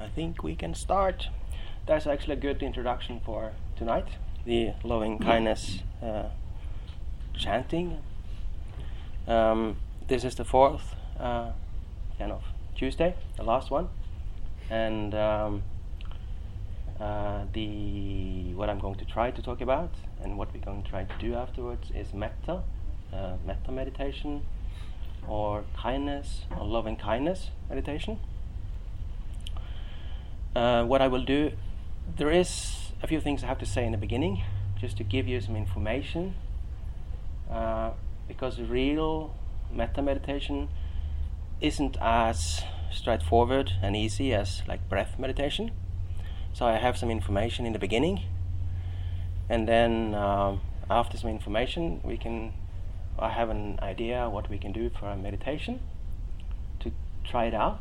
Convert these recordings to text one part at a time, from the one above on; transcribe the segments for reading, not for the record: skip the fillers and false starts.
I think we can start. That's actually a good introduction for tonight, the loving kindness chanting. This is the fourth kind of Tuesday, the last one, and what I'm going to try to talk about and what we're going to try to do afterwards is metta meditation, or kindness, or loving kindness meditation. What I will do, there is a few things I have to say in the beginning, just to give you some information, because real metta meditation isn't as straightforward and easy as like breath meditation. So I have some information in the beginning, and then after some information I have an idea what we can do for a meditation to try it out.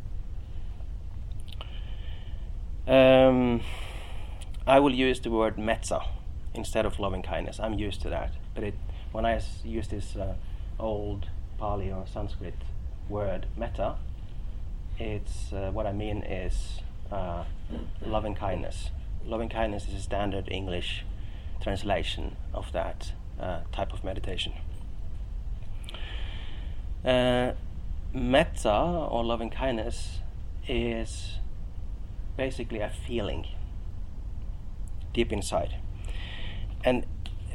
I will use the word metta instead of loving kindness. I'm used to that, but when I use this old Pali or Sanskrit word metta, it's what I mean is loving kindness. Loving kindness is a standard English translation of that type of meditation. Metta, or loving kindness, is basically a feeling deep inside, and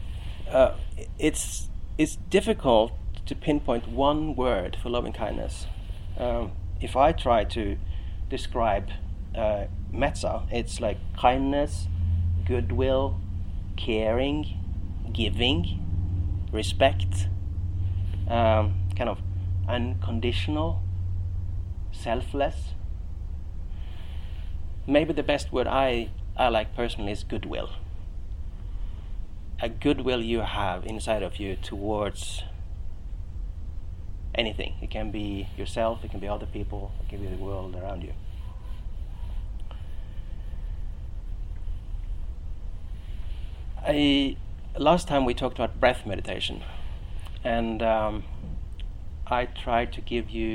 it's difficult to pinpoint one word for loving kindness. If I try to describe metta, it's like kindness, goodwill, caring, giving, respect, kind of unconditional, selfless. Maybe the best word I like personally is goodwill. A goodwill you have inside of you towards anything. It can be yourself, it can be other people, it can be the world around you. Last time we talked about breath meditation, and I tried to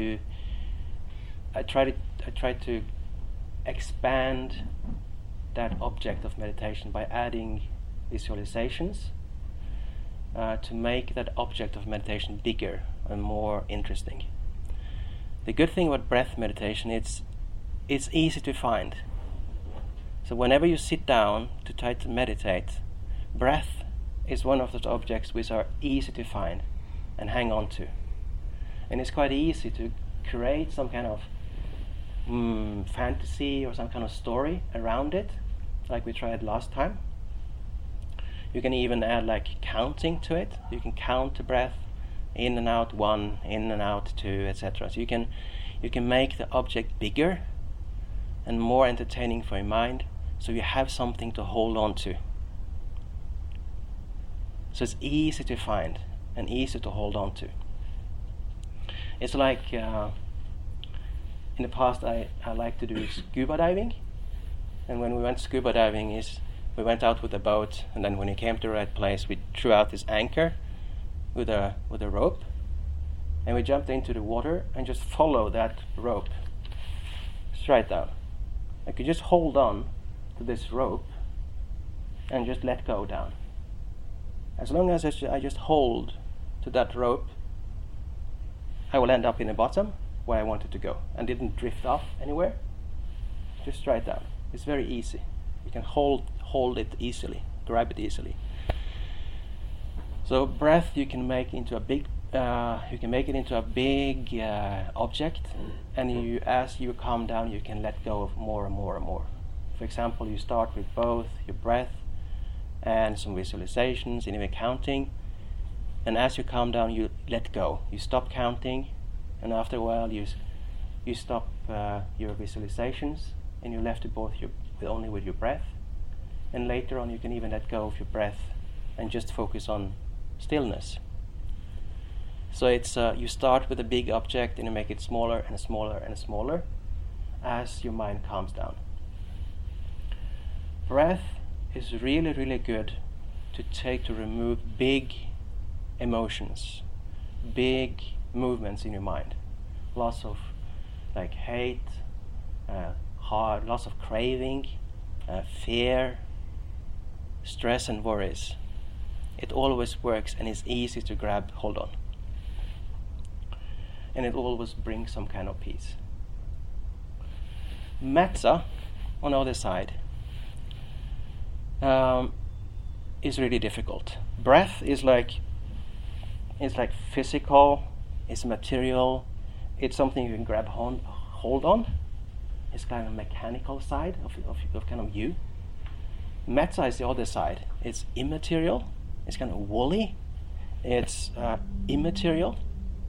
expand that object of meditation by adding visualizations to make that object of meditation bigger and more interesting. The good thing about breath meditation, it's easy to find. So whenever you sit down to try to meditate, breath is one of those objects which are easy to find and hang on to. And it's quite easy to create some kind of fantasy or some kind of story around it, like we tried last time. You can even add like counting to it. You can count the breath, in and out 1, in and out 2, etc. So you can make the object bigger and more entertaining for your mind, so you have something to hold on to. So it's easy to find and easy to hold on to. It's like in the past I like to do scuba diving, and when we went scuba diving we went out with a boat, and then when we came to the right place we threw out this anchor with a rope, and we jumped into the water and just follow that rope straight down. I could just hold on to this rope and just let go down. As long as I just hold to that rope, I will end up in the bottom where I wanted to go and didn't drift off anywhere, just straight down. It's very easy. You can hold it easily, grab it easily. So breath you can make into a big object, and as you calm down you can let go of more and more and more. For example, you start with both your breath and some visualizations and even counting, and as you calm down you let go. You stop counting, and after a while you stop your visualizations, and you're left only with your breath. And later on you can even let go of your breath and just focus on stillness. So it's you start with a big object and you make it smaller and smaller and smaller as your mind calms down. Breath is really, really good to remove big emotions, big movements in your mind. Lots of like hate, lots of craving, fear, stress and worries. It always works and it's easy to grab hold on. And it always brings some kind of peace. Metta, on the other side, is really difficult. Breath is like physical, it's material, it's something you can grab hold on. It's kind of mechanical side of kind of you. Metta is the other side. It's immaterial, it's kind of woolly, it's immaterial,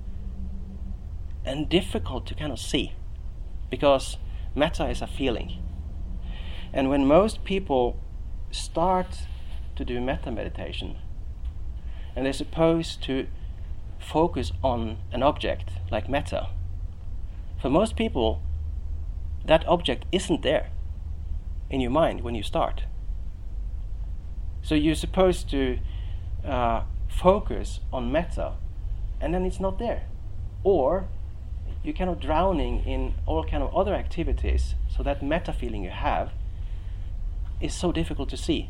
and difficult to kind of see, because metta is a feeling. And when most people start to do metta meditation, and they're supposed to focus on an object like metta, for most people, that object isn't there in your mind when you start. So you're supposed to focus on metta, and then it's not there. Or you're kind of drowning in all kind of other activities, so that metta feeling you have is so difficult to see.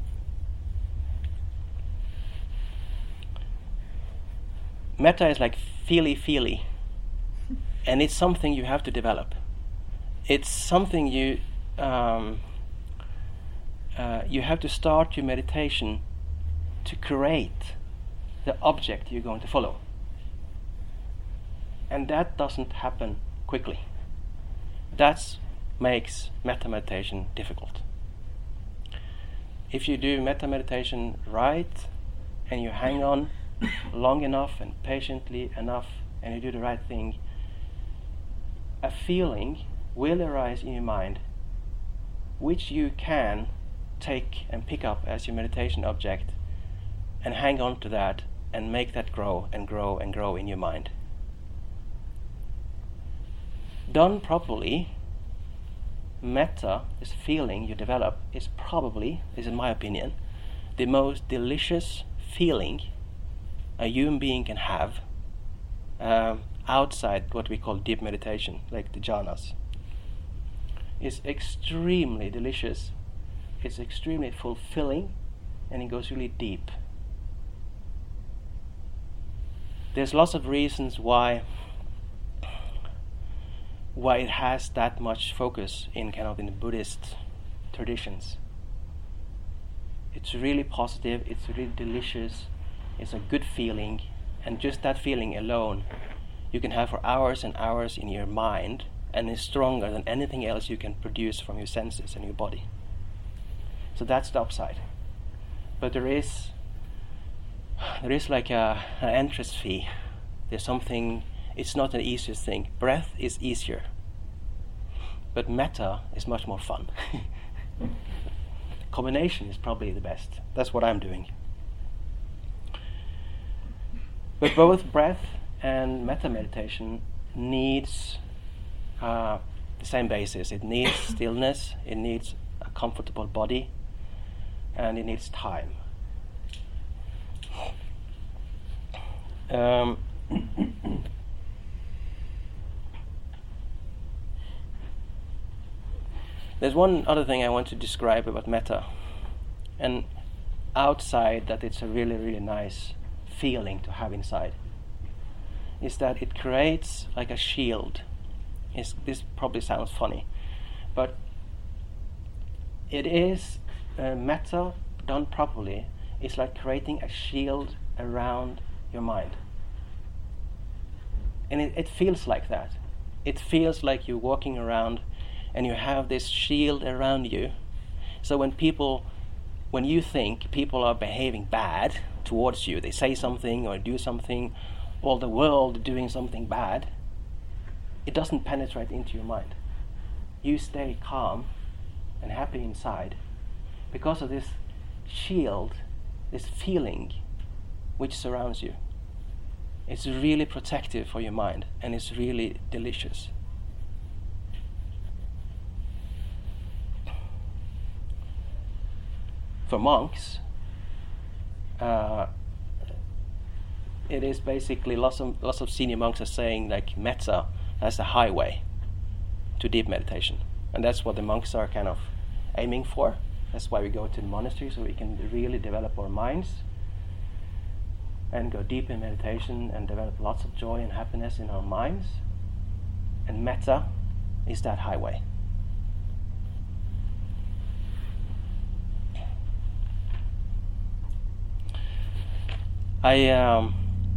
Metta is like feely, and it's something you have to develop. It's something you have to start your meditation to create the object you're going to follow. And that doesn't happen quickly. That makes metta meditation difficult. If you do metta meditation right, and you hang on long enough and patiently enough, and you do the right thing, a feeling will arise in your mind which you can take and pick up as your meditation object and hang on to that and make that grow and grow and grow in your mind. Done properly, metta, this feeling you develop, is probably, is in my opinion, the most delicious feeling a human being can have outside what we call deep meditation, like the jhanas. It's extremely delicious, it's extremely fulfilling, and it goes really deep. There's lots of reasons why it has that much focus in the Buddhist traditions. It's really positive, it's really delicious, it's a good feeling, and just that feeling alone you can have for hours and hours in your mind, and is stronger than anything else you can produce from your senses and your body. So that's the upside. But there is like an entrance fee. There's something, it's not the easiest thing. Breath is easier, but metta is much more fun. Combination is probably the best. That's what I'm doing. But both breath and metta meditation needs the same basis. It needs stillness, it needs a comfortable body, and it needs time. There's one other thing I want to describe about metta, and outside that it's a really, really nice feeling to have inside, is that it creates like a shield. This probably sounds funny, but it is metta done properly. It's like creating a shield around your mind, and it feels like that. It feels like you're walking around and you have this shield around you. So when you think people are behaving bad towards you, they say something or do something, or the world doing something bad, it doesn't penetrate into your mind. You stay calm and happy inside because of this shield, this feeling which surrounds you. It's really protective for your mind, and it's really delicious. For monks, it is basically lots of senior monks are saying like metta as a highway to deep meditation. And that's what the monks are kind of aiming for. That's why we go to the monastery, so we can really develop our minds and go deep in meditation and develop lots of joy and happiness in our minds. And metta is that highway. I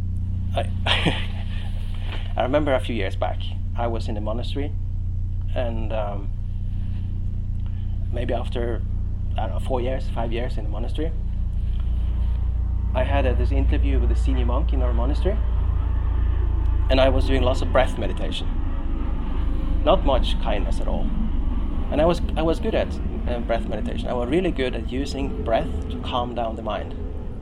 remember a few years back, I was in the monastery, and maybe after, 4 years, 5 years in the monastery, I had this interview with a senior monk in our monastery, and I was doing lots of breath meditation. Not much kindness at all. And I was good at breath meditation. I was really good at using breath to calm down the mind.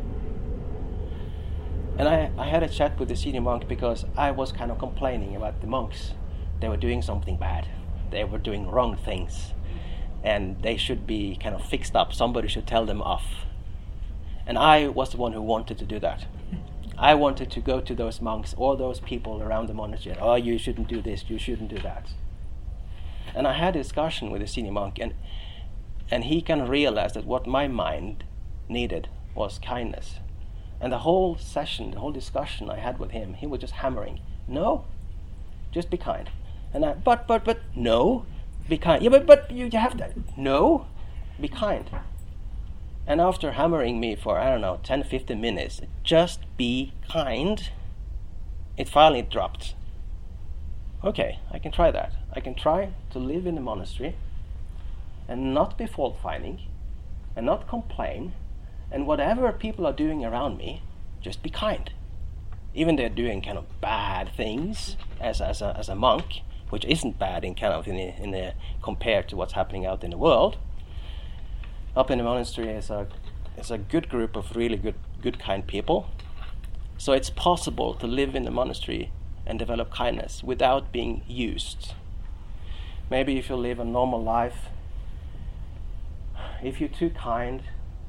And I had a chat with the senior monk because I was kind of complaining about the monks. They were doing something bad. They were doing wrong things. And they should be kind of fixed up. Somebody should tell them off. And I was the one who wanted to do that. I wanted to go to those monks or those people around the monastery. Oh, you shouldn't do this, you shouldn't do that. And I had a discussion with the senior monk, and he kind of realized that what my mind needed was kindness. And the whole session, the whole discussion I had with him, he was just hammering, no, just be kind. And I, but, no, be kind. Yeah, but you have that. No, be kind. And after hammering me for, 10, 15 minutes, just be kind, it finally dropped. Okay, I can try that. I can try to live in the monastery and not be fault-finding and not complain, and whatever people are doing around me, just be kind. Even they're doing kind of bad things as a monk, which isn't bad in compared to what's happening out in the world. Up in the monastery is a good group of really good kind people. So it's possible to live in the monastery and develop kindness without being used. Maybe if you live a normal life, if you're too kind,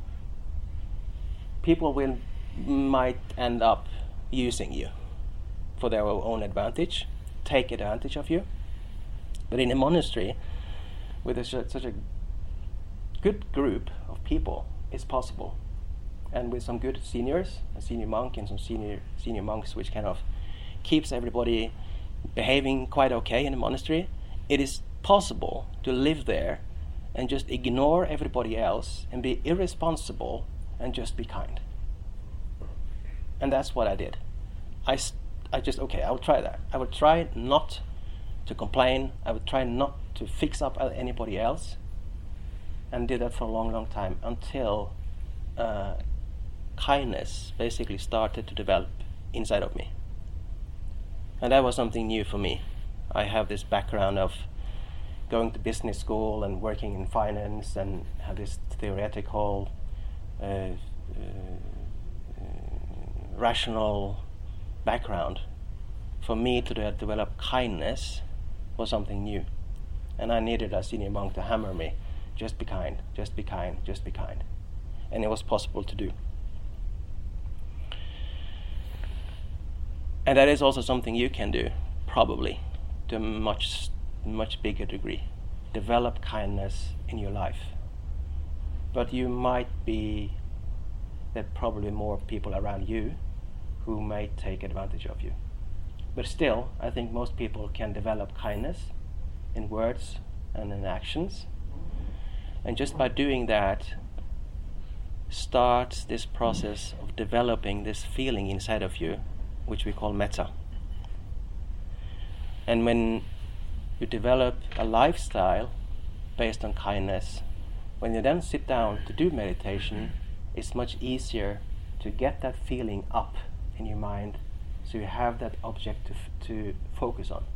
people might end up using you for their own advantage, take advantage of you. But in a monastery, with such a good group of people, it's possible. And with some good seniors, a senior monk and some senior monks, which kind of keeps everybody behaving quite okay in the monastery, it is possible to live there and just ignore everybody else and be irresponsible and just be kind. And that's what I did. I will try that. I would try not to complain. I would try not to fix up anybody else, and did that for a long, long time until kindness basically started to develop inside of me. And that was something new for me. I have this background of going to business school and working in finance and have this theoretical, rational background. For me to develop kindness was something new. And I needed a senior monk to hammer me. Just be kind, just be kind, just be kind. And it was possible to do. And that is also something you can do, probably, to a much bigger degree. Develop kindness in your life. But you might be, there are probably more people around you who may take advantage of you. But still, I think most people can develop kindness in words and in actions. And just by doing that, starts this process of developing this feeling inside of you, which we call metta. And when you develop a lifestyle based on kindness, when you then sit down to do meditation, it's much easier to get that feeling up in your mind, so you have that object to focus on.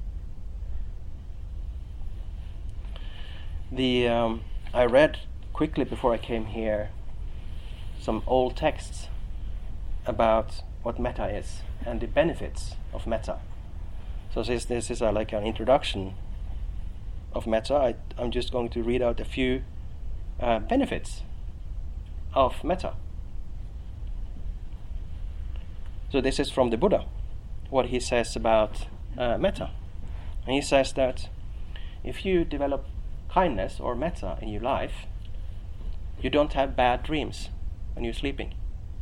I read quickly before I came here some old texts about what metta is and the benefits of metta. So since this is like an introduction of metta, I'm just going to read out a few benefits of metta. So this is from the Buddha, what he says about metta. And he says that if you develop kindness or metta in your life, you don't have bad dreams when you're sleeping.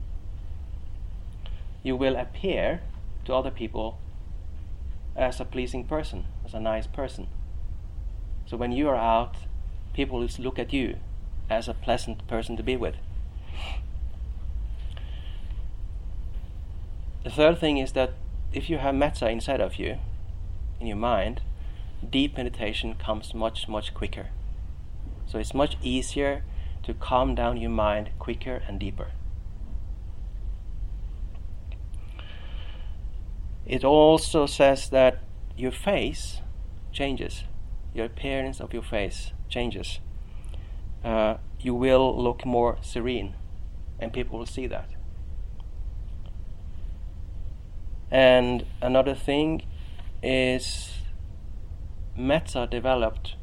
You will appear to other people as a pleasing person, as a nice person. So when you are out, people will look at you as a pleasant person to be with. The third thing is that if you have metta inside of you, in your mind, deep meditation comes much, much quicker. So it's much easier to calm down your mind quicker and deeper. It also says that your face changes. Your appearance of your face changes. You will look more serene, and people will see that. And another thing is metta developed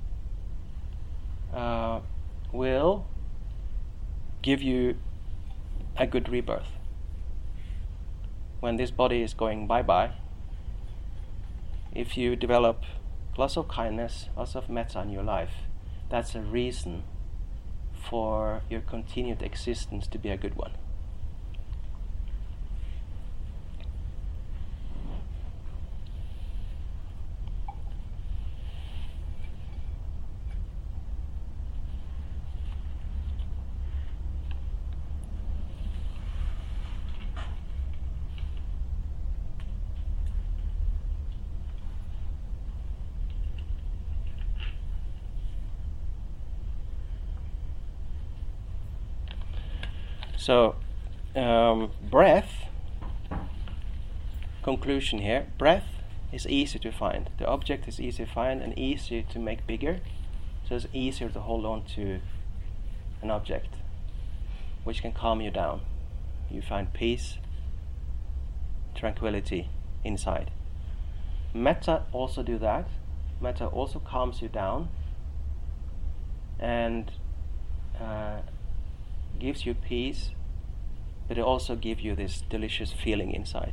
will give you a good rebirth. When this body is going bye-bye, if you develop lots of kindness, lots of metta in your life, that's a reason for your continued existence to be a good one. So, breath, conclusion here, breath is easy to find. The object is easy to find and easier to make bigger. So it's easier to hold on to an object, which can calm you down. You find peace, tranquility inside. Metta also do that. Metta also calms you down and gives you peace, but it also gives you this delicious feeling inside.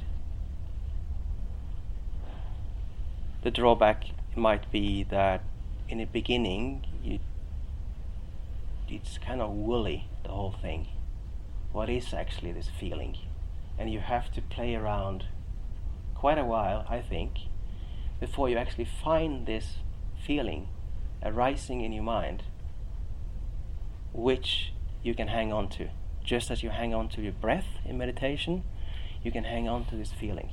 The drawback might be that in the beginning it's kind of woolly, the whole thing. What is actually this feeling? And you have to play around quite a while, I think, before you actually find this feeling arising in your mind, which you can hang on to. Just as you hang on to your breath in meditation, you can hang on to this feeling.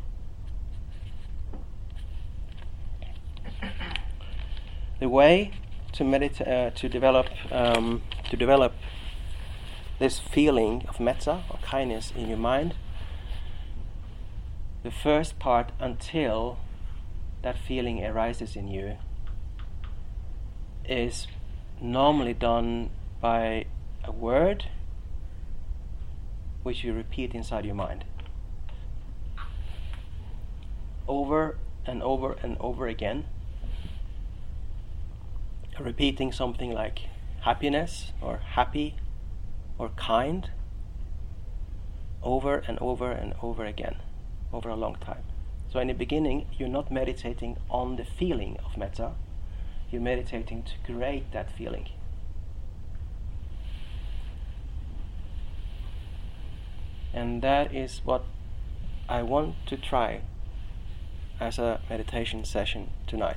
The way to develop this feeling of metta or kindness in your mind, the first part, until that feeling arises in you, is normally done by a word which you repeat inside your mind over and over and over again, repeating something like happiness or happy or kind over and over and over again over a long time. So in the beginning, you're not meditating on the feeling of metta, you're meditating to create that feeling. And that is what I want to try as a meditation session tonight.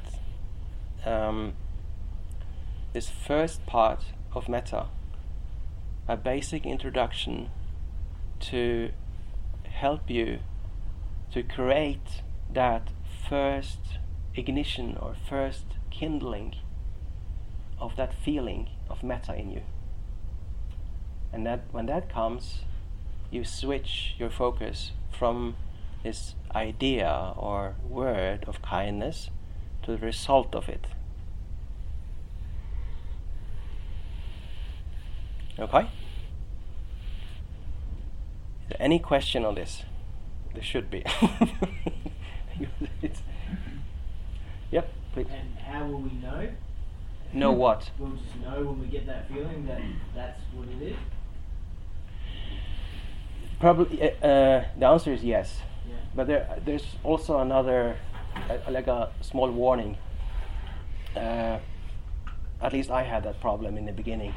This first part of metta, a basic introduction to help you to create that first ignition or first kindling of that feeling of metta in you. And that when that comes, you switch your focus from this idea or word of kindness to the result of it. Okay? Is there any question on this? There should be. Yep, please. And how will we know? Know what? We'll just know when we get that feeling that that's what it is? Probably, the answer is yes. Yeah. But there's also another, like a small warning. I At least I had that problem in the beginning.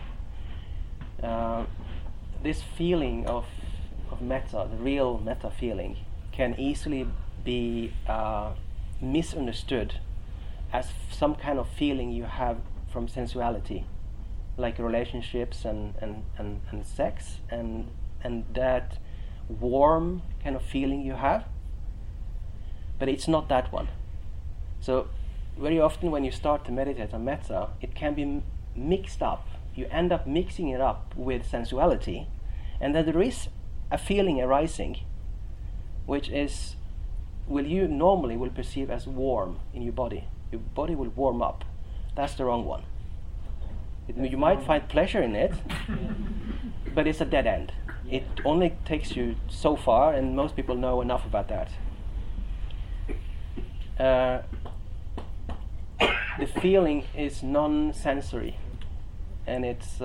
This feeling of metta, the real metta feeling, can easily be misunderstood as some kind of feeling you have from sensuality, like relationships and sex, and that warm kind of feeling you have. But it's not that one. So very often when you start to meditate on metta, it can be mixed up. You end up mixing it up with sensuality, and then there is a feeling arising which is you normally will perceive as warm in your body. Your body will warm up. That's the wrong one. You might find pleasure in it, but it's a dead end. It only takes you so far, and most people know enough about that. The feeling is non-sensory, and it's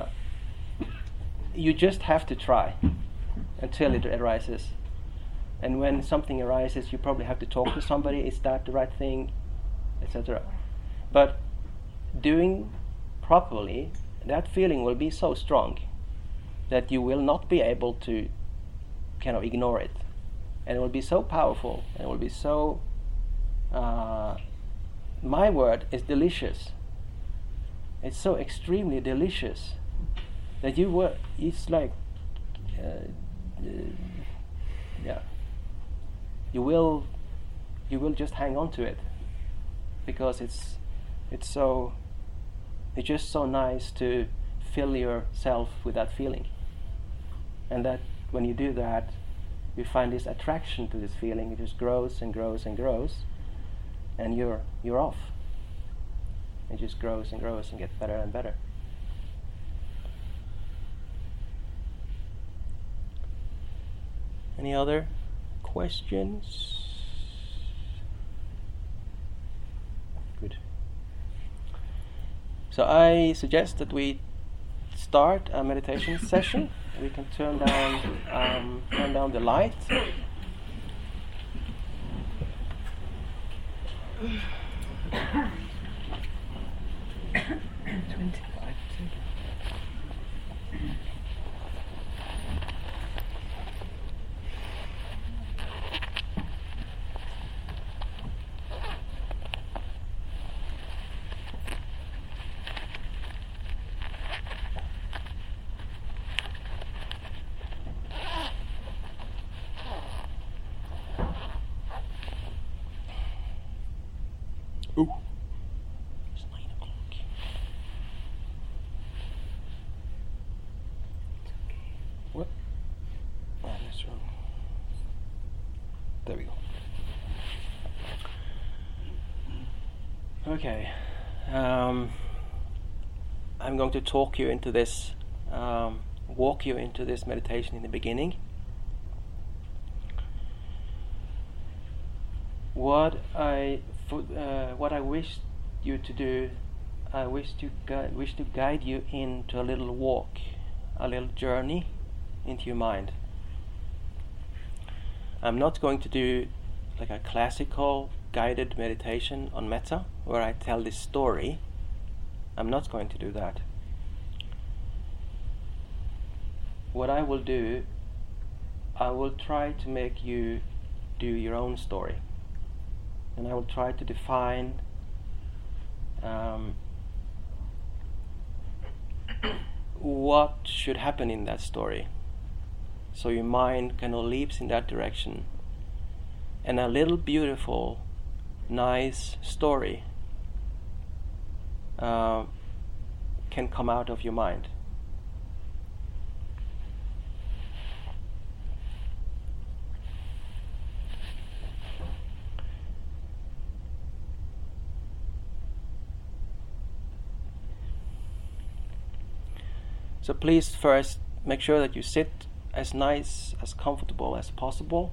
you just have to try until it arises. And when something arises, you probably have to talk to somebody. Is that the right thing, etc. But doing properly, that feeling will be so strong that you will not be able to kind of ignore it, and it will be so powerful, and it will be so my word is delicious. It's so extremely delicious that it's like you will just hang on to it, because it's just so nice to fill yourself with that feeling. And that when you do that, you find this attraction to this feeling. It just grows and grows and grows, and you're off. It just grows and grows and gets better and better. Any other questions? Good. So I suggest that we start a meditation session. We can turn down the light. Ooh, it's 9 o'clock. What? Oh, that's wrong. There we go. Okay. I'm going to walk you into this meditation in the beginning. What I wish you to do, I wish to guide you into a little walk, a little journey into your mind. I'm not going to do like a classical guided meditation on metta where I tell this story. I'm not going to do that. What I will do, I will try to make you do your own story. And I will try to define what should happen in that story, so your mind kind of leaps in that direction, and a little beautiful, nice story can come out of your mind. So please first make sure that you sit as nice, as comfortable as possible.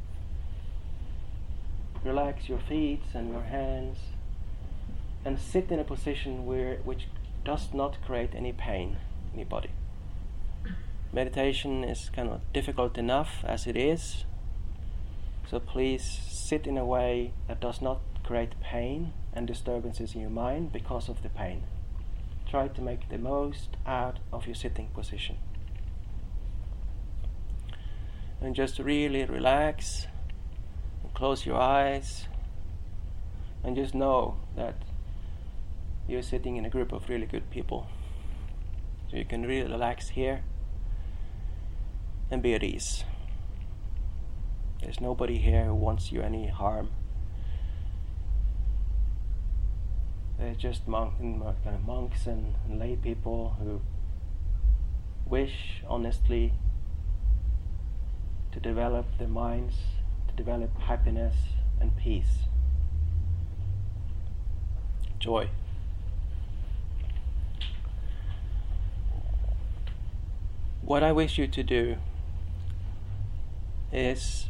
Relax your feet and your hands, and sit in a position which does not create any pain in your body. Meditation is kind of difficult enough as it is, so please sit in a way that does not create pain and disturbances in your mind because of the pain. try to make the most out of your sitting position. And just really relax and close your eyes and just know that you're sitting in a group of really good people. So you can really relax here and be at ease. There's nobody here who wants you any harm. They're just monks and lay people who wish honestly to develop their minds, to develop happiness and peace, joy. What I wish you to do is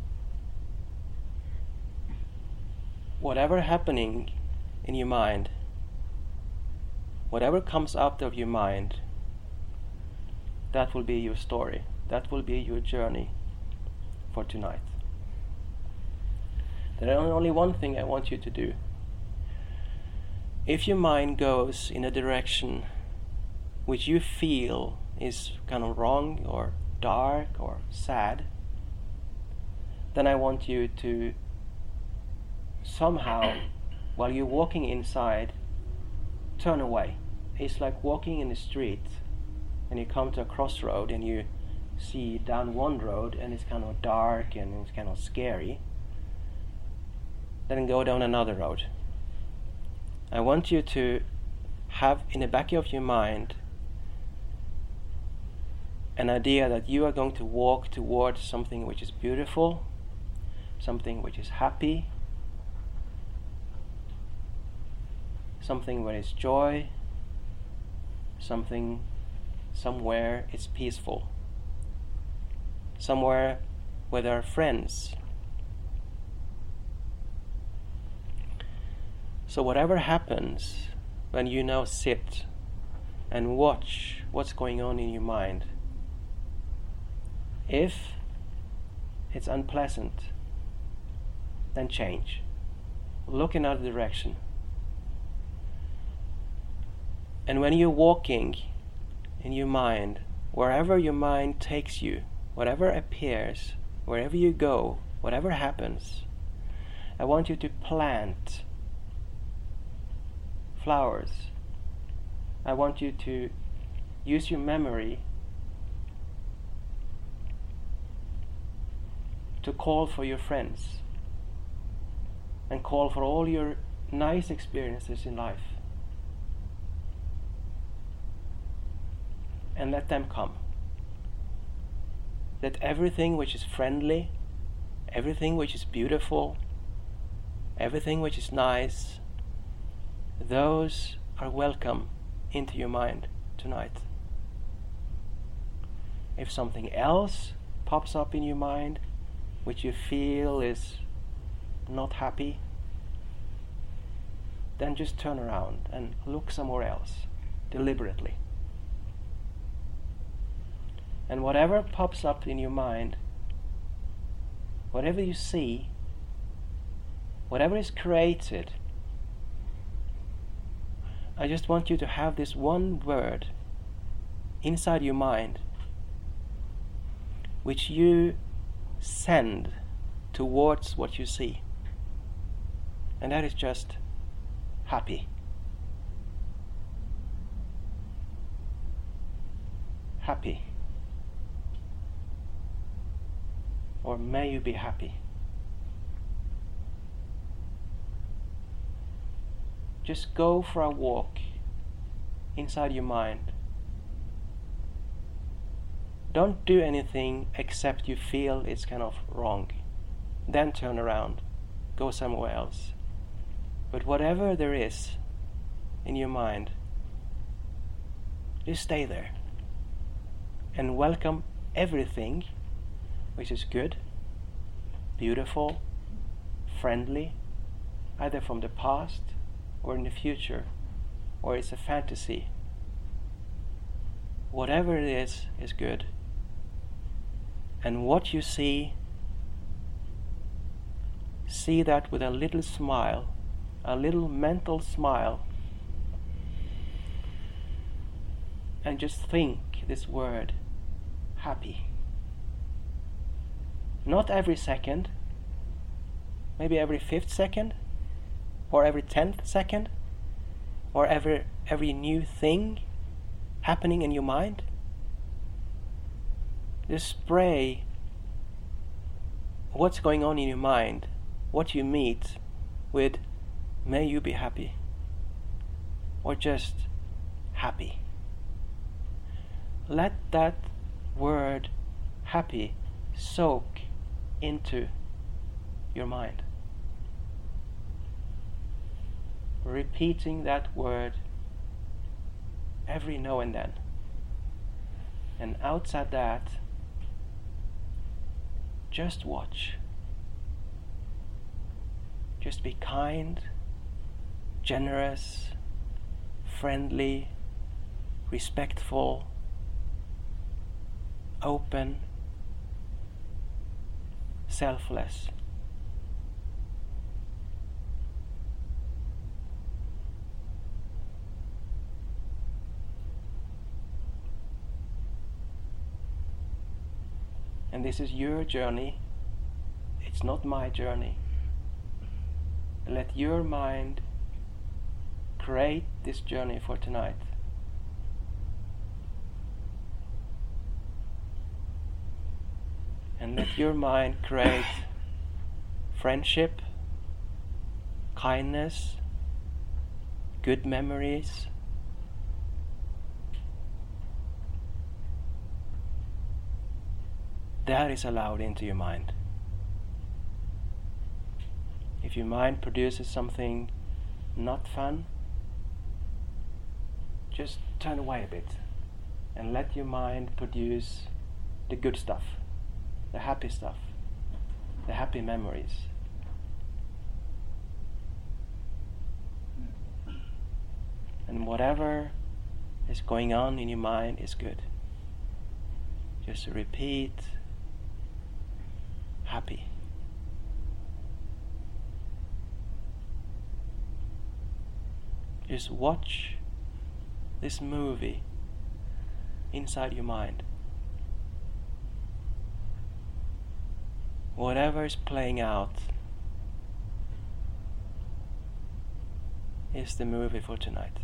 whatever happening in your mind, whatever comes out of your mind, that will be your story. That will be your journey for tonight. There is only one thing I want you to do. If your mind goes in a direction which you feel is kind of wrong or dark or sad, then I want you to somehow, while you're walking inside, turn away. It's like walking in the street and you come to a crossroad and you see down one road and it's kind of dark and it's kind of scary. Then go down another road. I want you to have in the back of your mind an idea that you are going to walk towards something which is beautiful, something which is happy, something where it's joy, something somewhere it's peaceful, somewhere where there are friends. So whatever happens when you now sit and watch what's going on in your mind, if it's unpleasant, then change. Look in another direction. And when you're walking in your mind, wherever your mind takes you, whatever appears, wherever you go, whatever happens, I want you to plant flowers. I want you to use your memory to call for your friends and call for all your nice experiences in life. And let them come. Let everything which is friendly, everything which is beautiful, everything which is nice, those are welcome into your mind tonight. If something else pops up in your mind which you feel is not happy, then just turn around and look somewhere else deliberately. And whatever pops up in your mind, whatever you see, whatever is created, I just want you to have this one word inside your mind which you send towards what you see. And that is just happy. Happy. Or may you be happy. Just go for a walk inside your mind. Don't do anything except you feel it's kind of wrong. Then turn around, go somewhere else. But whatever there is in your mind, just stay there and welcome everything which is good, beautiful, friendly, either from the past or in the future, or it's a fantasy. Whatever it is good. And what you see that with a little smile, a little mental smile, and just think this word, happy. Not every second, maybe every 5th second, or every 10th second, or every new thing happening in your mind. Just spray what's going on in your mind, what you meet with, may you be happy, or just happy. Let that word happy soak into your mind. Repeating that word every now and then. And outside that, just watch. Just be kind, generous, friendly, respectful, open, selfless. And this is your journey. It's not my journey. Let your mind create this journey for tonight. And let your mind create friendship, kindness, good memories. That is allowed into your mind. If your mind produces something not fun, just turn away a bit and let your mind produce the good stuff, the happy stuff, the happy memories. And whatever is going on in your mind is good. Just repeat, happy. Just watch this movie inside your mind. Whatever is playing out is the movie for tonight.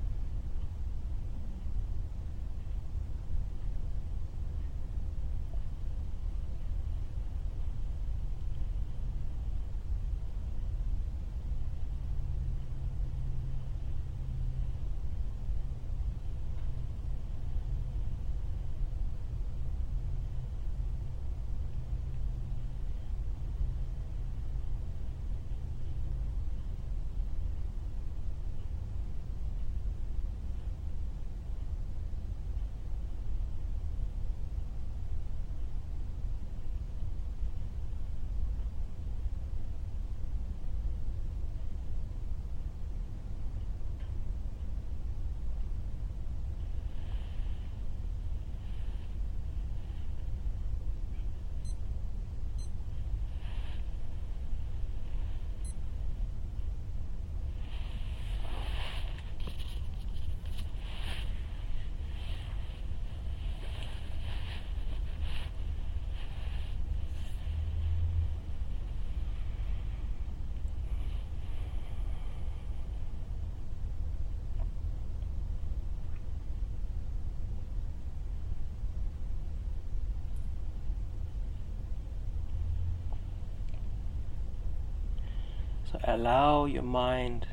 So allow your mind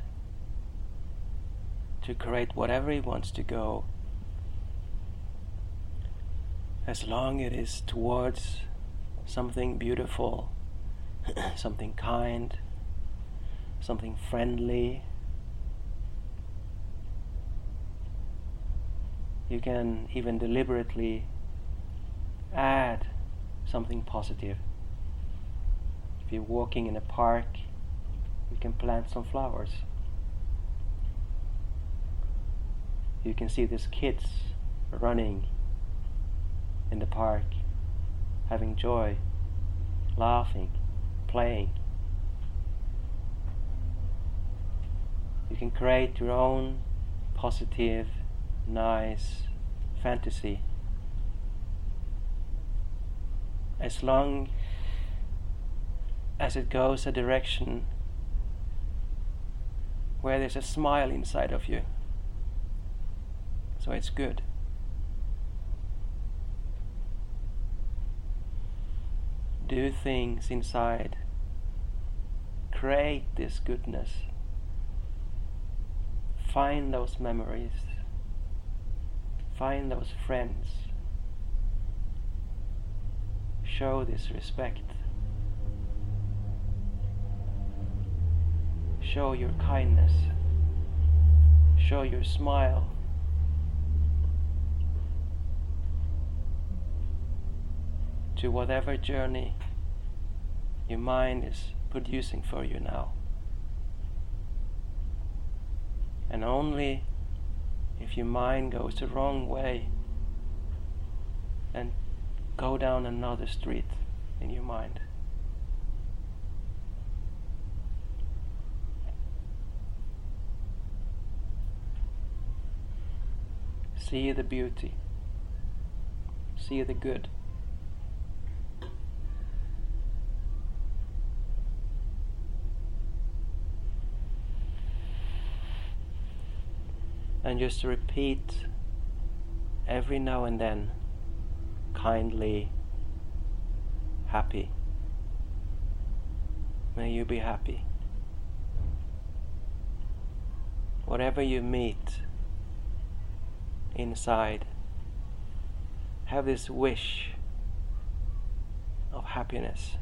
to create whatever it wants to go, as long as it is towards something beautiful, something kind, something friendly. You can even deliberately add something positive. If you're walking in a park, you can plant some flowers. You can see these kids running in the park, having joy, laughing, playing. You can create your own positive, nice, fantasy, as long as it goes a direction where there's a smile inside of you. So it's good. Do things inside. Create this goodness. Find those memories. Find those friends. Show this respect. Show your kindness. Show your smile. To whatever journey your mind is producing for you now. And only if your mind goes the wrong way, then go down another street in your mind. See the beauty. See the good. And just repeat every now and then, kindly, happy. May you be happy. Whatever you meet inside, have this wish of happiness.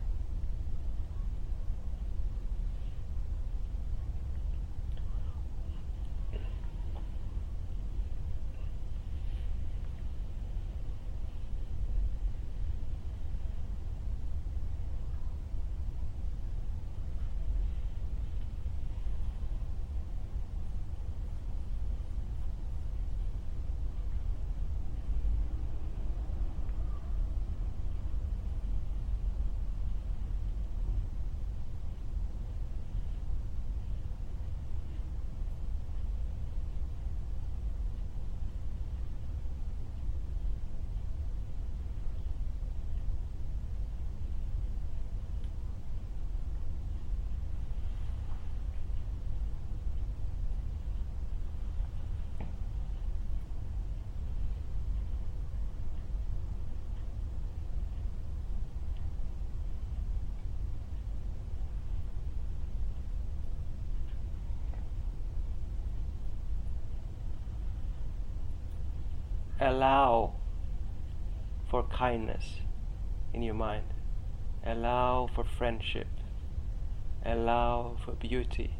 Allow for kindness in your mind. Allow for friendship. Allow for beauty.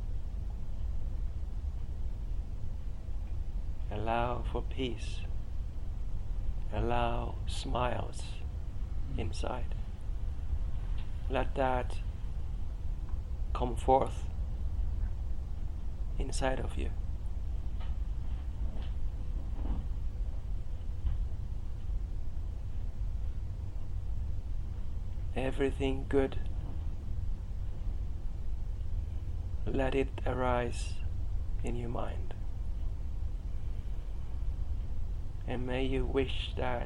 Allow for peace. Allow smiles inside. Let that come forth inside of you. Everything good, let it arise in your mind. And may you wish that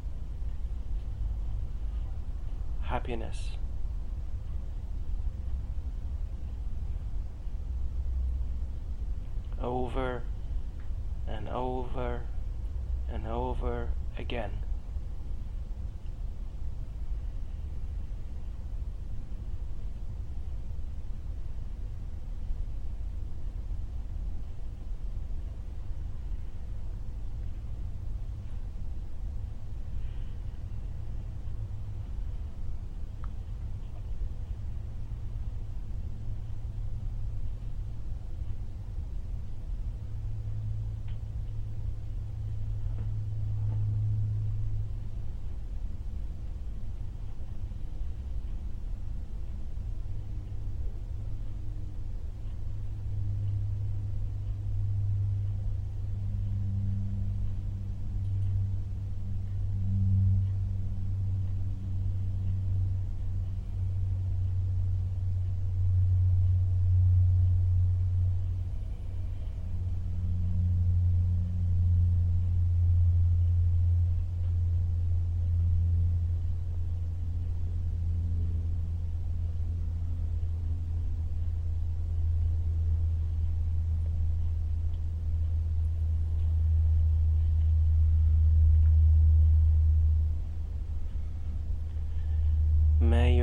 happiness over and over and over again.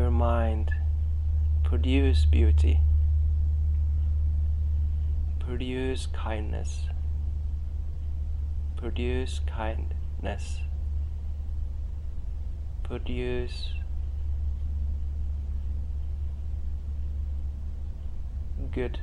your mind produce beauty, produce kindness, produce kindness, produce good.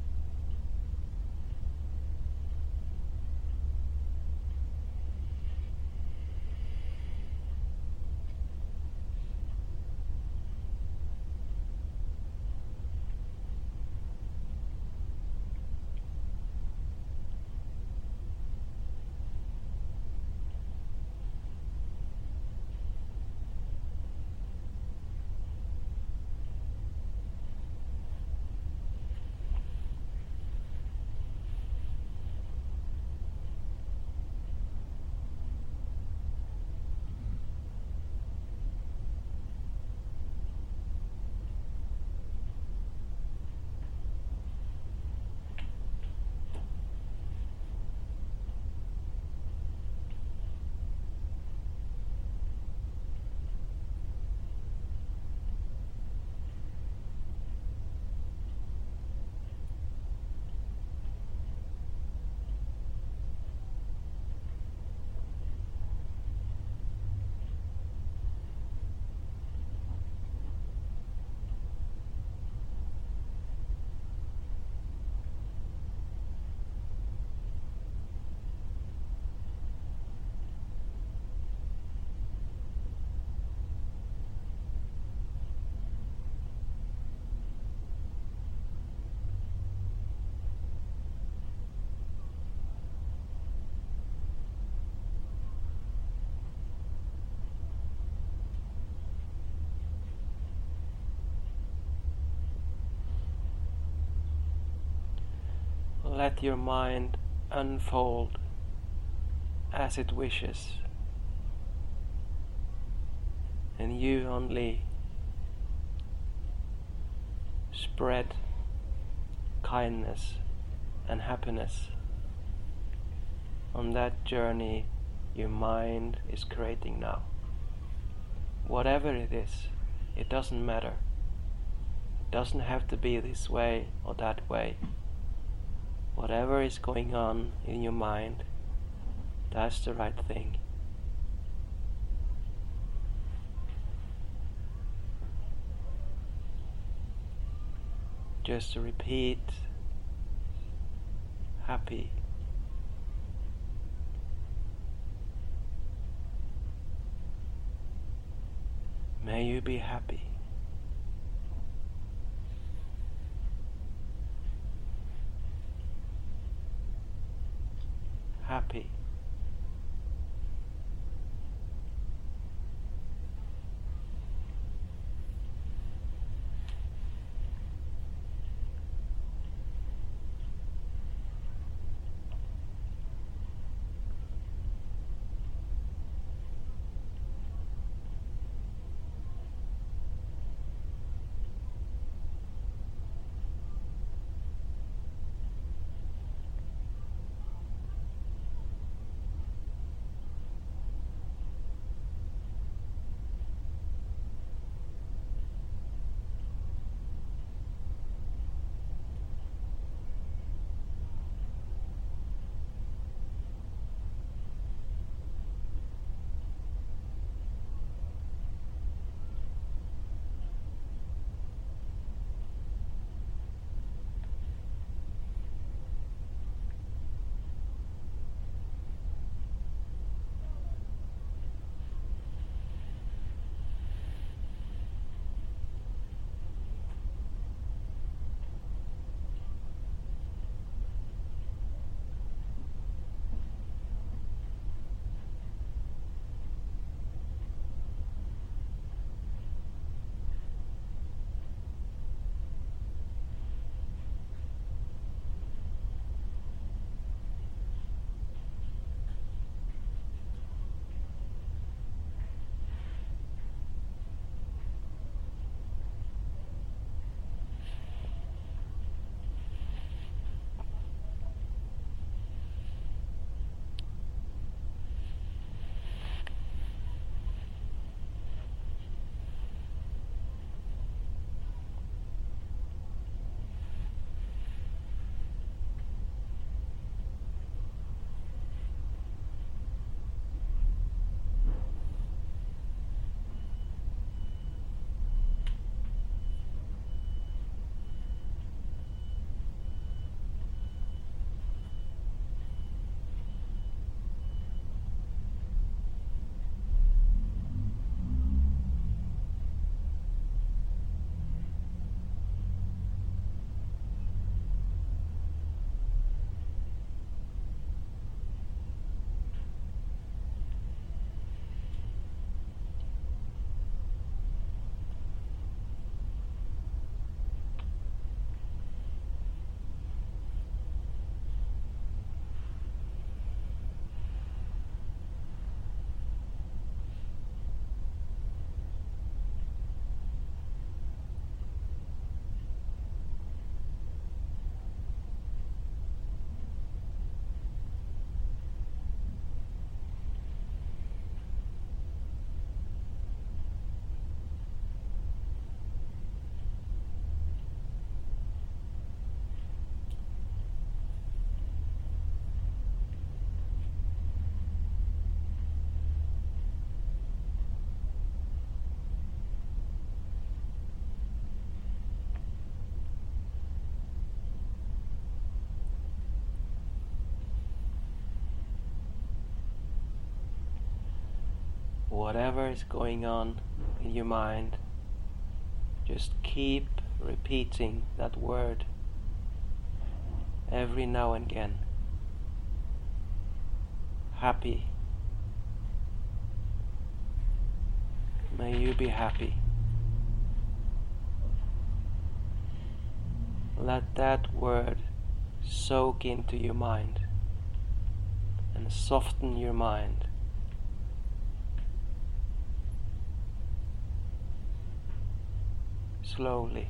Let your mind unfold as it wishes, and you only spread kindness and happiness on that journey your mind is creating now. Whatever it is, it doesn't matter. It doesn't have to be this way or that way. Whatever is going on in your mind, that's the right thing. Just to repeat, happy. May you be happy. Happy. whatever is going on in your mind, just keep repeating that word every now and again. Happy. May you be happy. Let that word soak into your mind and soften your mind. Slowly.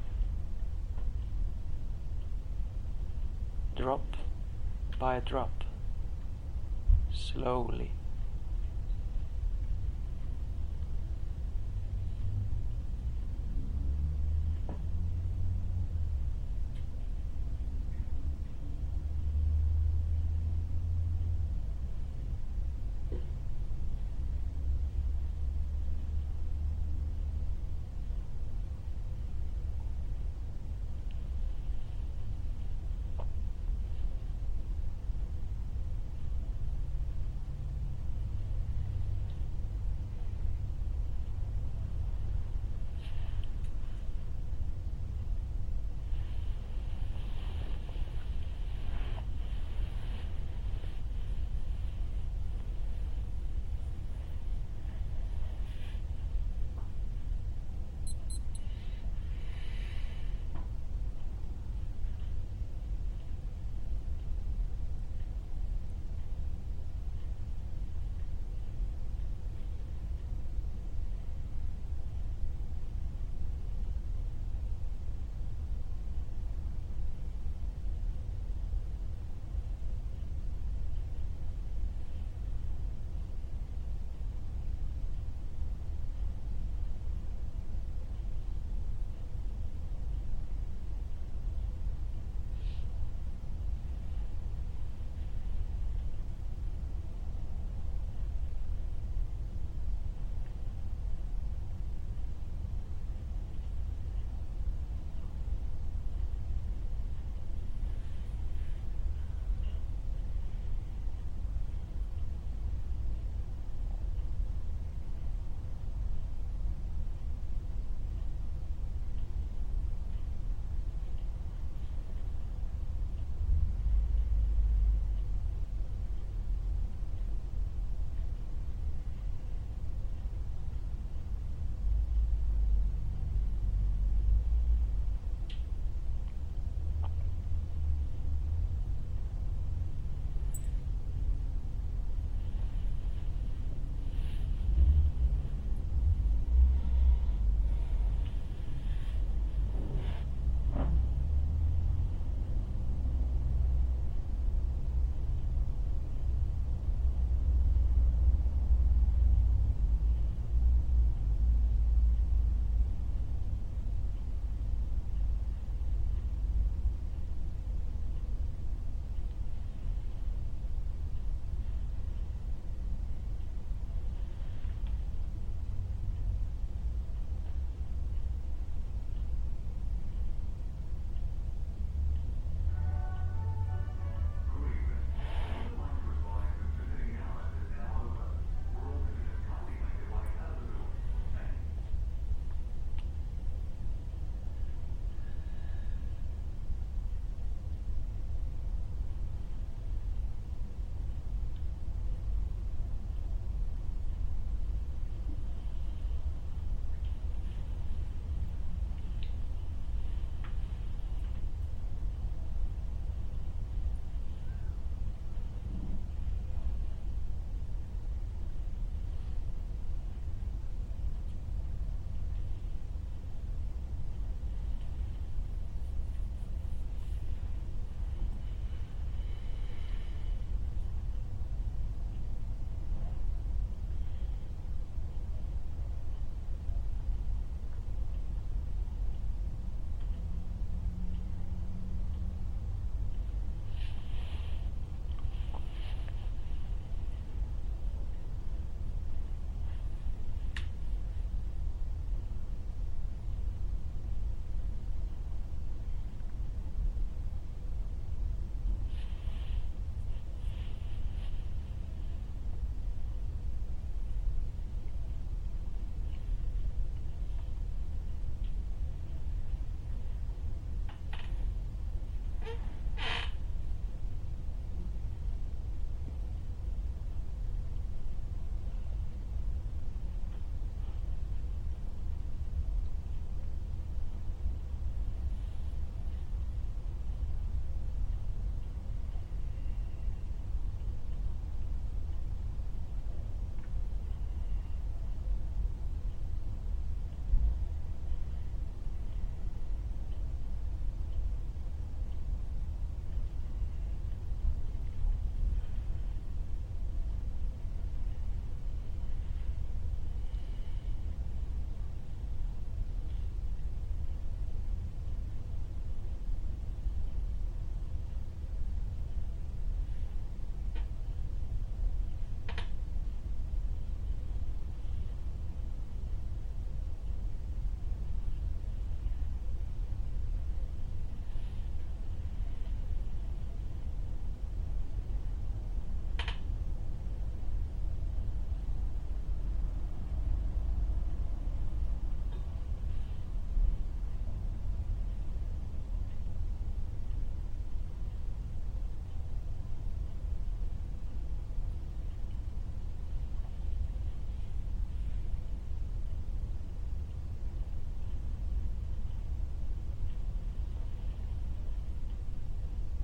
Drop by drop. Slowly.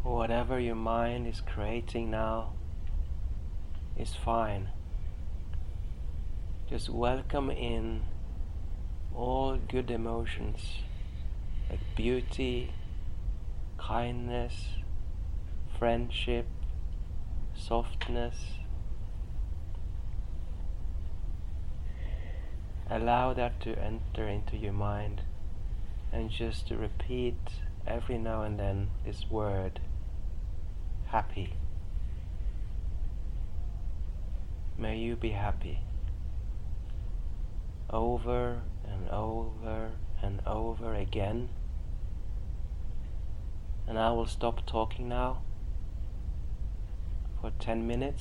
whatever your mind is creating now is fine. Just welcome in all good emotions like beauty, kindness, friendship, softness. Allow that to enter into your mind, and just to repeat every now and then this word, happy. May you be happy. Over and over and over again. And I will stop talking now for 10 minutes.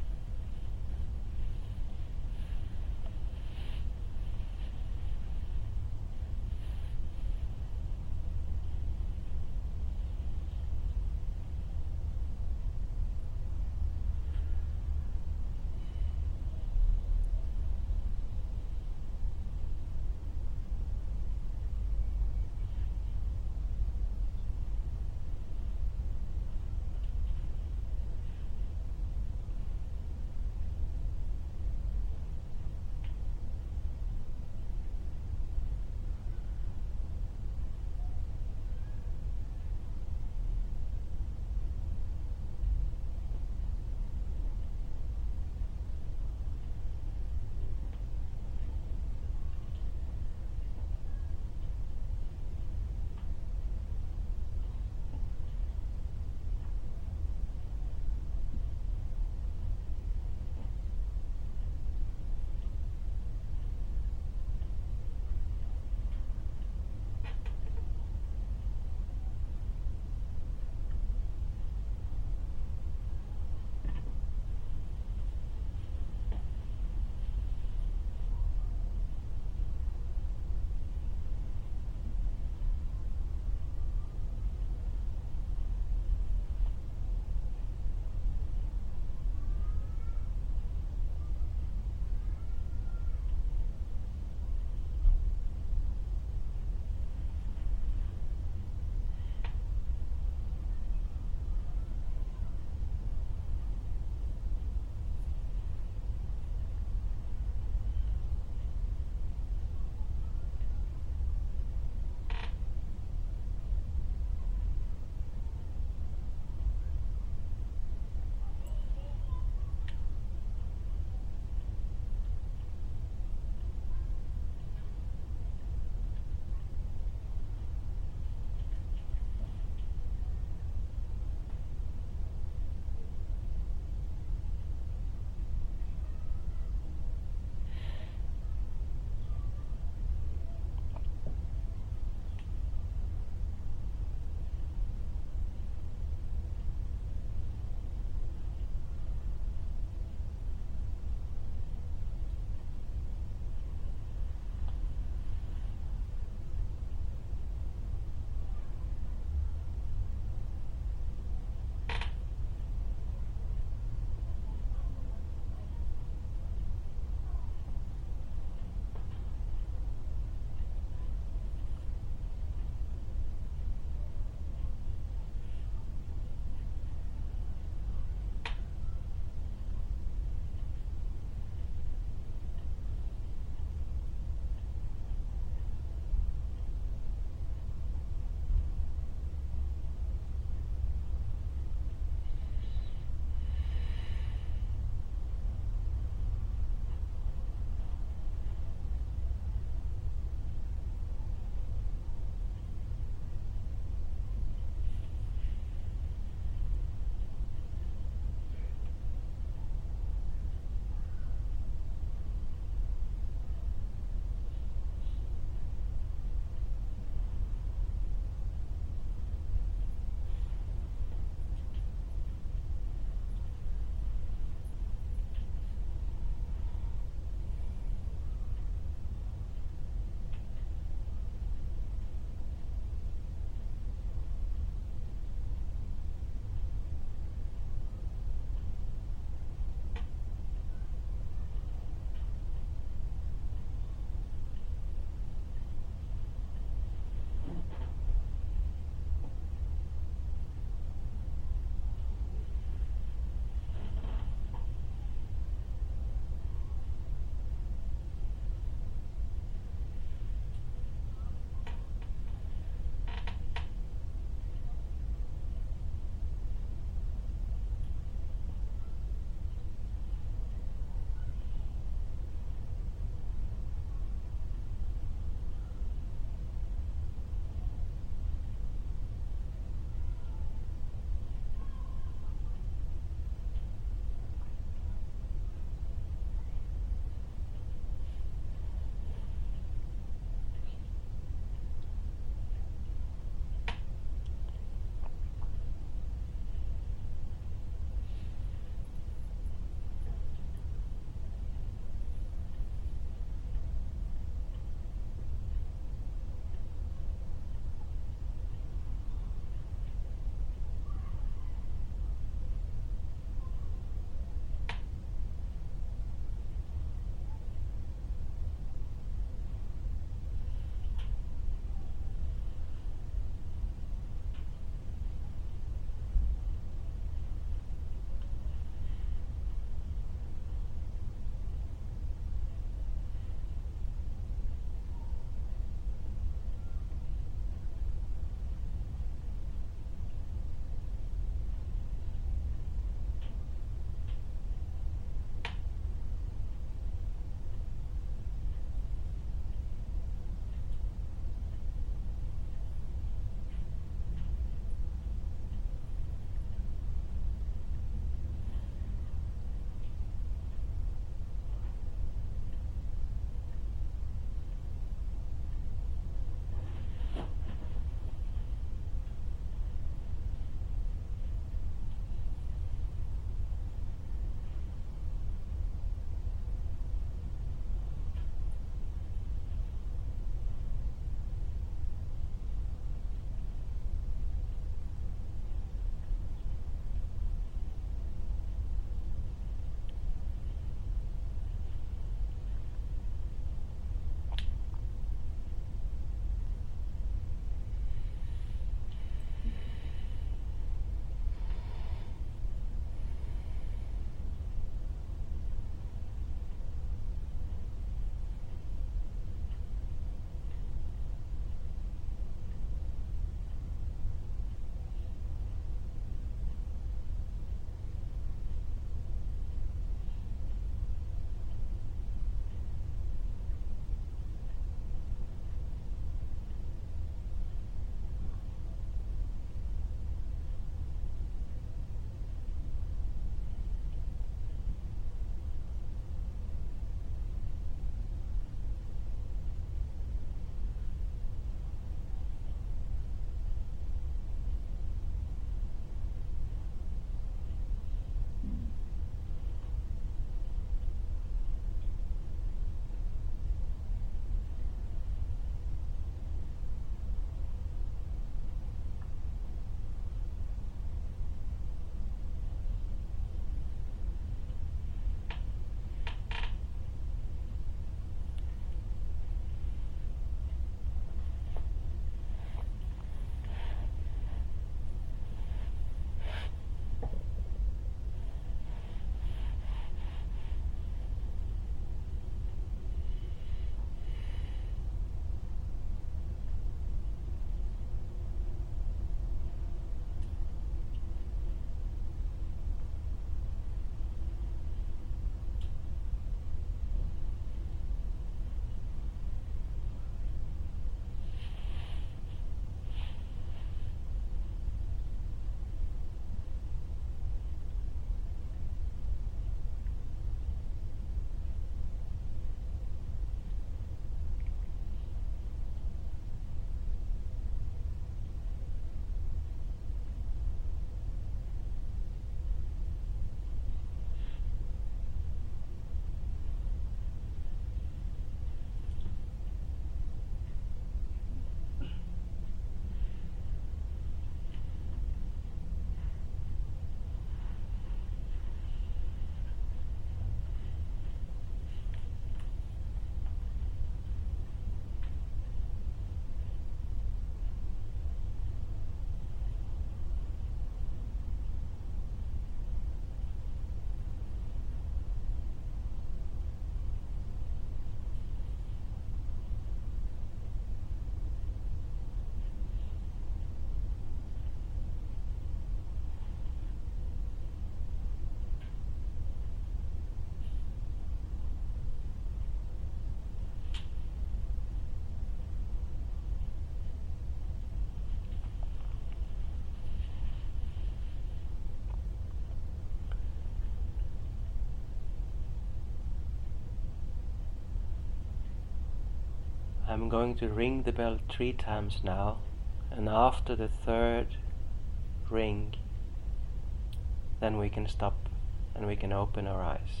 I'm going to ring the bell 3 times now, and after the 3rd ring, then we can stop and we can open our eyes.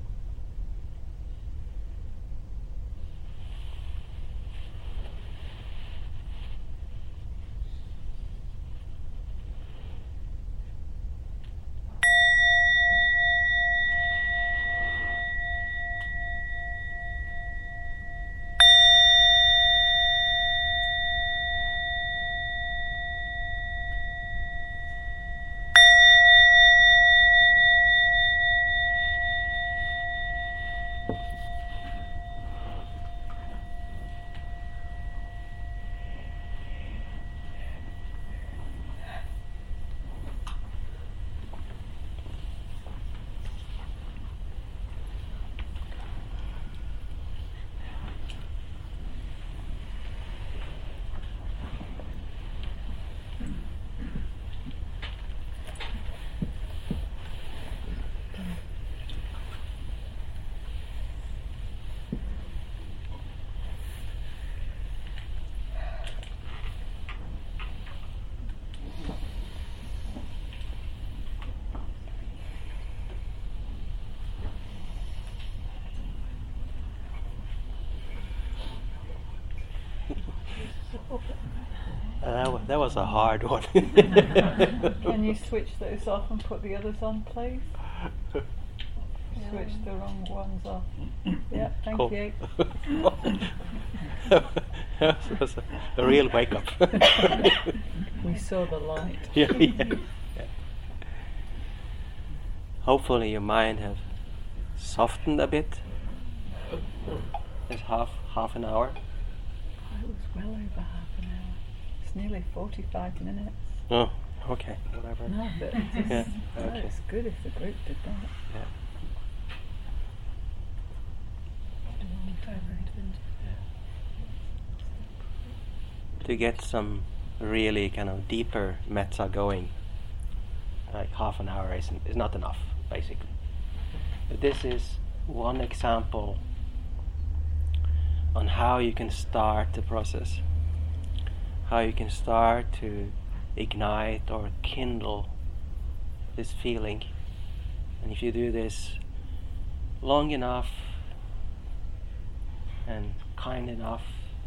That was a hard one. Can you switch those off and put the others on, please? Switch the wrong ones off. Yeah, thank Cool. you. That was a real wake up. We saw the light. Yeah. Hopefully your mind has softened a bit. It's half an hour. It was well over half an hour. It's nearly 45 minutes. Oh, okay, whatever. No, but it's, Yeah, okay. it's good if the group did that. Yeah. To get some really kind of deeper metta going, like half an hour is not enough, basically. But this is one example on how you can start the process, how you can start to ignite or kindle this feeling. And if you do this long enough and kind enough,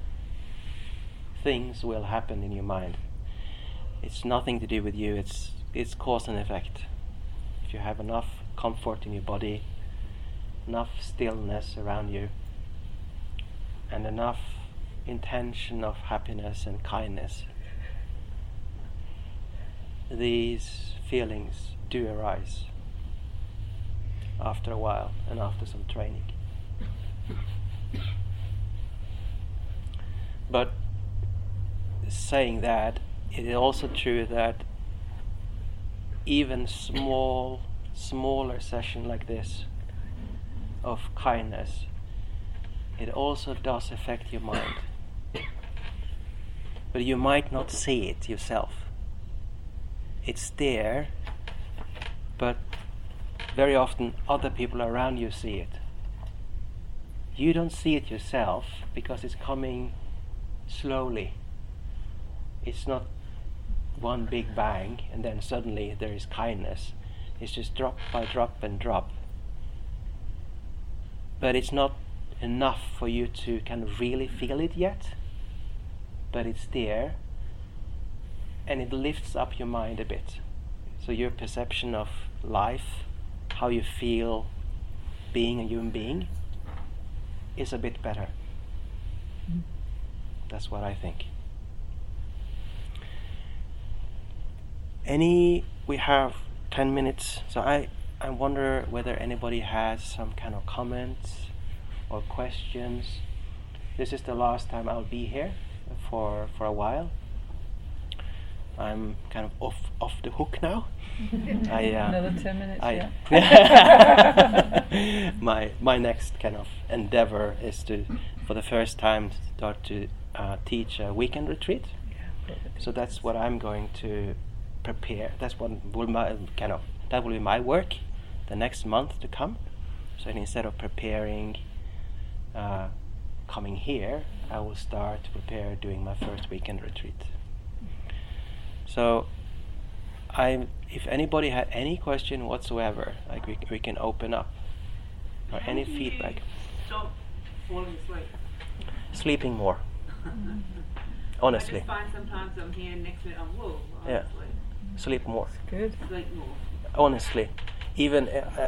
things will happen in your mind. It's nothing to do with you, it's cause and effect. If you have enough comfort in your body, enough stillness around you, and enough intention of happiness and kindness, these feelings do arise after a while and after some training. But saying that, it is also true that even smaller session like this of kindness, it also does affect your mind. But you might not see it yourself. It's there, but very often other people around you see it. You don't see it yourself because it's coming slowly. It's not one big bang and then suddenly there is kindness. It's just drop by drop and drop. But it's not enough for you to kind of really feel it yet. But it's there, and it lifts up your mind a bit. So your perception of life, how you feel being a human being, is a bit better. That's what I think. We have 10 minutes, so I wonder whether anybody has some kind of comments or questions. This is the last time I'll be here for a while. I'm kind of off the hook now. Another 10 minutes, yeah. My next kind of endeavor is to, for the first time, start to teach a weekend retreat. So that's what I'm going to prepare. That's what will that will be my work the next month to come. So instead of preparing coming here, I will start to prepare doing my first weekend retreat. So, if anybody had any question whatsoever, like we can open up, or any feedback. Stop falling asleep. Sleeping more. Honestly. I just find sometimes I'm here, next minute I'm Yeah. asleep. Sleep more. Good. Sleep more. Honestly, even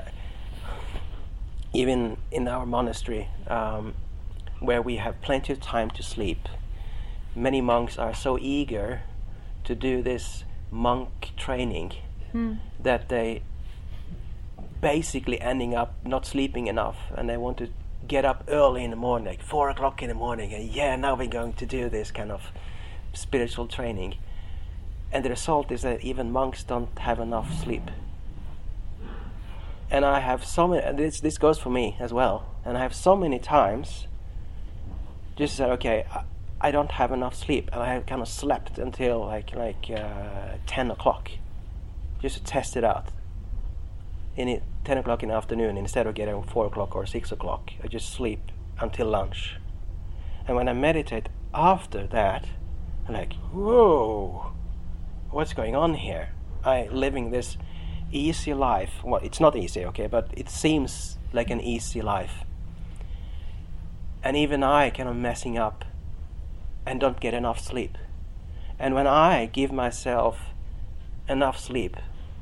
in our monastery, where we have plenty of time to sleep, many monks are so eager to do this monk training that they basically ending up not sleeping enough, and they want to get up early in the morning, like 4 o'clock in the morning, and now we're going to do this kind of spiritual training. And the result is that even monks don't have enough sleep. And I have so many, and this goes for me as well, and I have so many times just said, okay, I don't have enough sleep, and I have kind of slept until like 10 o'clock, just to test it out. 10 o'clock in the afternoon, instead of getting 4 o'clock or 6 o'clock, I just sleep until lunch. And when I meditate after that, I'm like, whoa, what's going on here? I living this easy life. Well, it's not easy, okay, but it seems like an easy life. And even I kind of messing up and don't get enough sleep. And when I give myself enough sleep,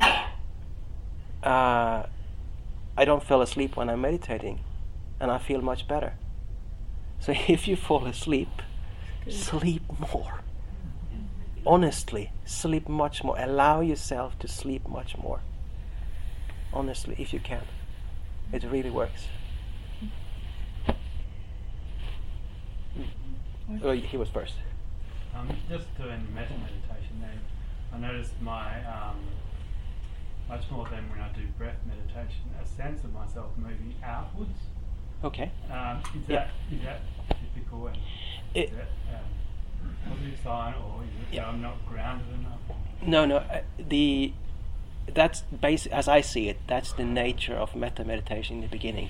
I don't fall asleep when I'm meditating, and I feel much better. So if you fall asleep, sleep more. Honestly, sleep much more. Allow yourself to sleep much more. Honestly, if you can. It really works. He was first. Just doing metta meditation then, I noticed my, much more than when I do breath meditation, a sense of myself moving outwards. Okay. Is that typical, and is that a positive sign, or is it that I'm not grounded enough? No. That's as I see it, that's the nature of metta meditation in the beginning.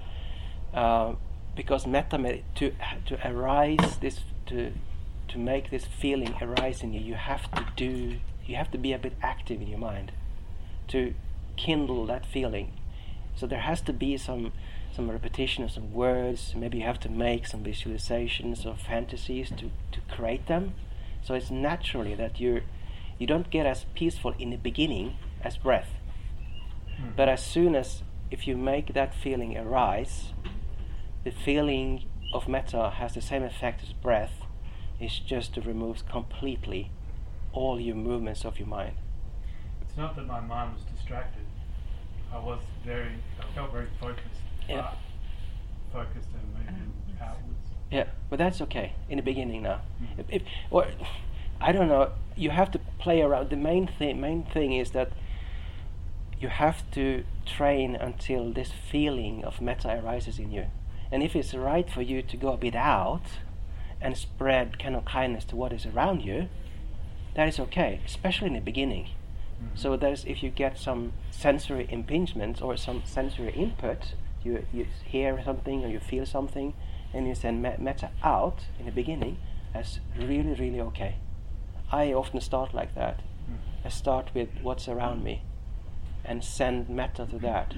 Because metta to arise this, to make this feeling arise in you, you have to be a bit active in your mind to kindle that feeling. So there has to be some repetition of some words. Maybe you have to make some visualizations or fantasies to create them. So it's naturally that you don't get as peaceful in the beginning as breath. But as soon as, if you make that feeling arise, the feeling of metta has the same effect as breath. It's just to remove completely all your movements of your mind. It's not that my mind was distracted. I felt very focused. Yeah. Focused and moving outwards. Yeah, but that's okay in the beginning now. Or I don't know. You have to play around. The main thing is that you have to train until this feeling of metta arises in you. And if it's right for you to go a bit out and spread kind of kindness to what is around you, that is okay, especially in the beginning. So if you get some sensory impingements or some sensory input, you hear something or you feel something, and you send metta out in the beginning, that's really, really okay. I often start like that. I start with what's around me and send metta to that.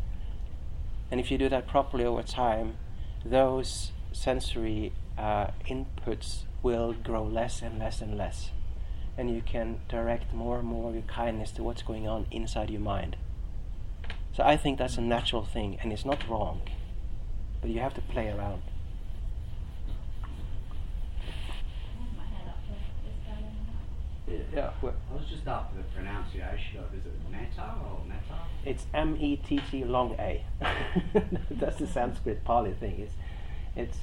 And if you do that properly over time, those sensory inputs will grow less and less and less. And you can direct more and more of your kindness to what's going on inside your mind. So I think that's a natural thing, and it's not wrong. But you have to play around. Yeah. Well, I was just after the pronunciation of, is it metta or metta? it's M-E-T-T long A. That's the Sanskrit Pali thing. It's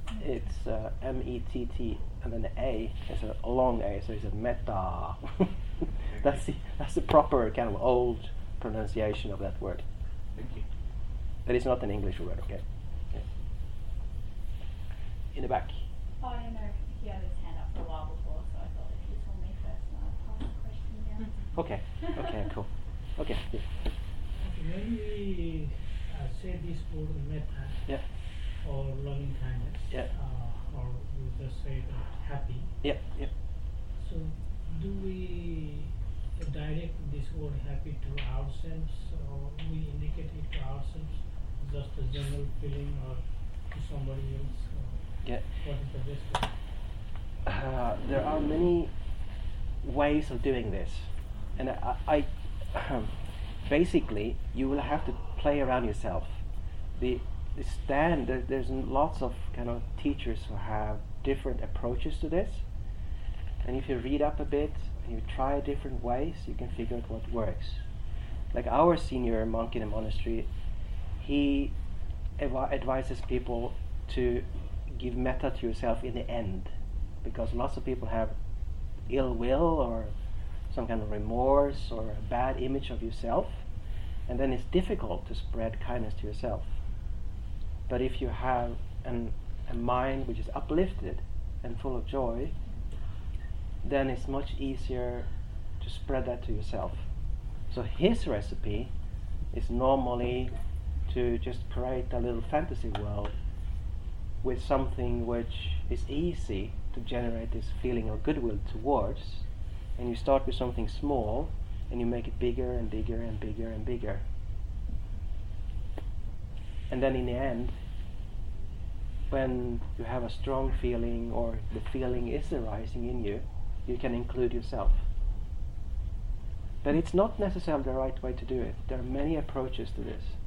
M-E-T-T and then the A is a long A, so it's a metta. That's the proper kind of old pronunciation of that word. Thank you. But it's not an English word, okay? Yeah. In the back. Oh, I don't know if he had his hand up for a while before, so I thought if you told me first, and I'll pass the question down. Okay, cool. Okay, good. When we say this word metta, Yeah. or loving kindness, Yeah. or we just say that happy. Yeah, yeah. So, do we direct this word happy to ourselves, or we indicate it to ourselves, just a general feeling, or to somebody else? Or Yeah. what is the best way? There are many ways of doing this, and I basically you will have to play around yourself. The there's lots of kind of teachers who have different approaches to this, and if you read up a bit and you try different ways, you can figure out what works. Like our senior monk in the monastery, he advises people to give metta to yourself in the end, because lots of people have ill will or some kind of remorse or a bad image of yourself, and then it's difficult to spread kindness to yourself. But if you have a mind which is uplifted and full of joy, then it's much easier to spread that to yourself. So his recipe is normally to just create a little fantasy world with something which is easy to generate this feeling of goodwill towards, and you start with something small and you make it bigger and bigger and bigger and bigger. And then in the end, when you have a strong feeling or the feeling is arising in you, you can include yourself. But it's not necessarily the right way to do it. There are many approaches to this.